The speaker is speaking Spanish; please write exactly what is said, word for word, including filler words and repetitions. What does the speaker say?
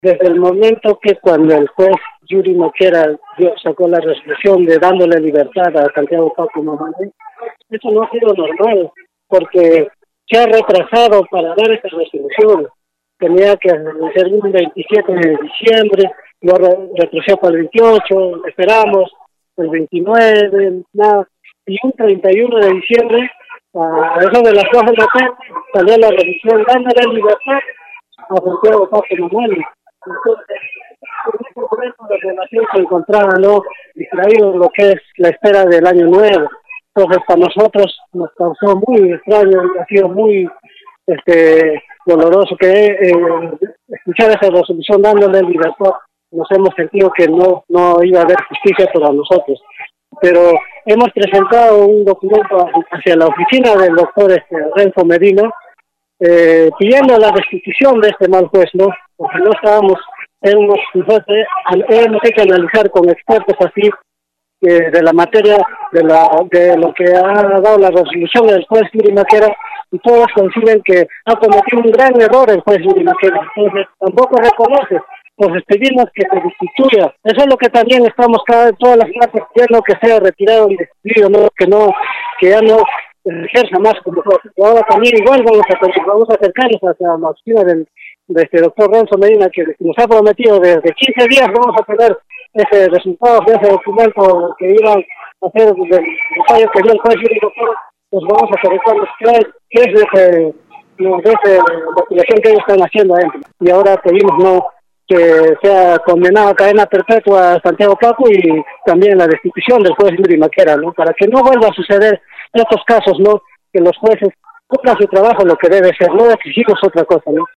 Desde el momento que cuando el juez Yuri Moquera dio- sacó la resolución de dándole libertad a Santiago Paco Mamani, eso no ha sido normal, porque se ha retrasado para dar esta resolución. Tenía que ser un veintisiete de diciembre, lo re- retrasó para el veintiocho, esperamos, el veintinueve, nada, y un treinta y uno de diciembre, a eso de las dos de la tarde, salió la revisión dándole libertad a Santiago Paco Mamani. Entonces, en ese momento la relación se encontraba, ¿no?, distraído en lo que es la espera del año nuevo. Entonces, para nosotros nos causó muy extraño, ha sido muy este doloroso que eh, escuchar esa resolución dándole libertad. Nos hemos sentido que no no iba a haber justicia para nosotros. Pero hemos presentado un documento hacia la oficina del doctor este, Renzo Medina, eh, pidiendo la destitución de este mal juez, ¿no? Porque no estábamos, hemos, entonces, hemos hecho analizar con expertos así eh, de la materia, de la de lo que ha dado la resolución del juez Yuri Maquera, y todos coinciden que ha cometido un gran error el juez Yuri Maquera. Entonces, tampoco reconoce. Entonces pedimos que se destituya. Eso es lo que también estamos cada vez, todas las partes pidiendo, que sea retirado y destituido, ¿no? Que no, que ya no ejerza más como juez. Y ahora también igual vamos a pedir, vamos a acercarnos hacia la oficina del, de este doctor Renzo Medina, que nos ha prometido desde quince días vamos a tener ese resultado de ese documento que iba a hacer del del fallo que dio el juez Yuri Maquera. Pues vamos a acercarnos qué es, qué es de ese, no, de esa investigación que ellos están haciendo adentro. Y ahora pedimos no que sea condenado a cadena perpetua a Santiago Paco, y también la destitución del juez Yuri Maquera, ¿no? Para que no vuelva a suceder estos casos, ¿no? Que los jueces cumplan su trabajo, lo que debe ser, no exigimos otra cosa, ¿no?